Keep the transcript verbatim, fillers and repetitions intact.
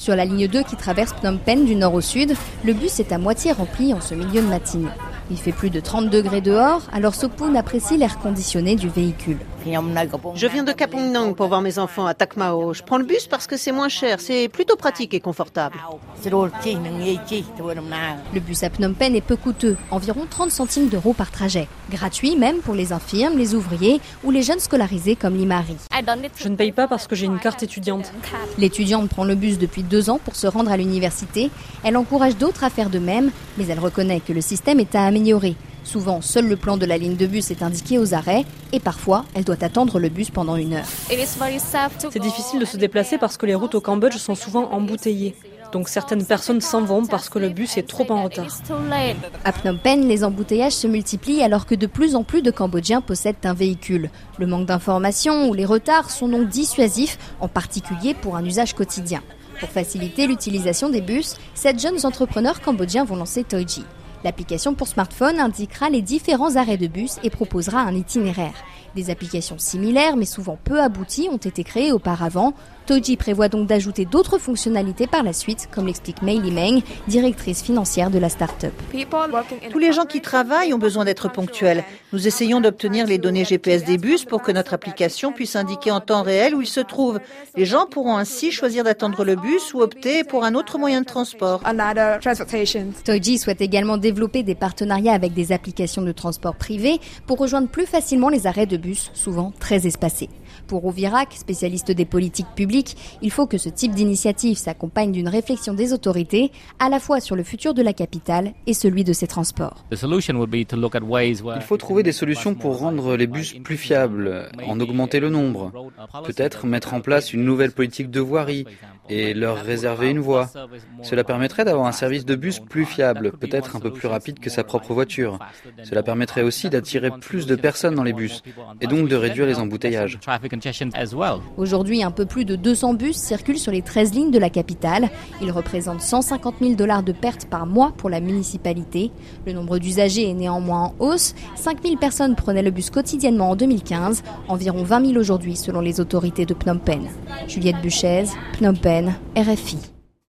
Sur la ligne deux qui traverse Phnom Penh du nord au sud, le bus est à moitié rempli en ce milieu de matinée. Il fait plus de trente degrés dehors, alors Sopun apprécie l'air conditionné du véhicule. Je viens de Kapong Nang pour voir mes enfants à Tak Mao. Je prends le bus parce que c'est moins cher, c'est plutôt pratique et confortable. Le bus à Phnom Penh est peu coûteux, environ trente centimes d'euros par trajet. Gratuit même pour les infirmes, les ouvriers ou les jeunes scolarisés comme Limari. Je ne paye pas parce que j'ai une carte étudiante. L'étudiante prend le bus depuis deux ans pour se rendre à l'université. Elle encourage d'autres à faire de même, mais elle reconnaît que le système est à améliorer. Souvent, seul le plan de la ligne de bus est indiqué aux arrêts et parfois, elle doit attendre le bus pendant une heure. C'est difficile de se déplacer parce que les routes au Cambodge sont souvent embouteillées. Donc certaines personnes s'en vont parce que le bus est trop en retard. À Phnom Penh, les embouteillages se multiplient alors que de plus en plus de Cambodgiens possèdent un véhicule. Le manque d'informations ou les retards sont donc dissuasifs, en particulier pour un usage quotidien. Pour faciliter l'utilisation des bus, sept jeunes entrepreneurs cambodgiens vont lancer Toiji. L'application pour smartphone indiquera les différents arrêts de bus et proposera un itinéraire. Des applications similaires, mais souvent peu abouties, ont été créées auparavant. Toiji prévoit donc d'ajouter d'autres fonctionnalités par la suite, comme l'explique Mei Limeng, directrice financière de la start-up. Tous les gens qui travaillent ont besoin d'être ponctuels. Nous essayons d'obtenir les données G P S des bus pour que notre application puisse indiquer en temps réel où ils se trouvent. Les gens pourront ainsi choisir d'attendre le bus ou opter pour un autre moyen de transport. Toiji souhaite également développer des partenariats avec des applications de transport privées pour rejoindre plus facilement les arrêts de bus, souvent très espacés. Pour Ovirak, spécialiste des politiques publiques, il faut que ce type d'initiative s'accompagne d'une réflexion des autorités, à la fois sur le futur de la capitale et celui de ses transports. Il faut trouver des solutions pour rendre les bus plus fiables, en augmenter le nombre. Peut-être mettre en place une nouvelle politique de voirie et leur réserver une voie. Cela permettrait d'avoir un service de bus plus fiable, peut-être un peu plus rapide que sa propre voiture. Cela permettrait aussi d'attirer plus de personnes dans les bus et donc de réduire les embouteillages. Aujourd'hui, un peu plus de deux cents bus circulent sur les treize lignes de la capitale. Ils représentent cent cinquante mille dollars de pertes par mois pour la municipalité. Le nombre d'usagers est néanmoins en hausse. cinq mille personnes prenaient le bus quotidiennement en deux mille quinze, environ vingt mille aujourd'hui selon les autorités de Phnom Penh. Juliette Buchez, Phnom Penh, R F I.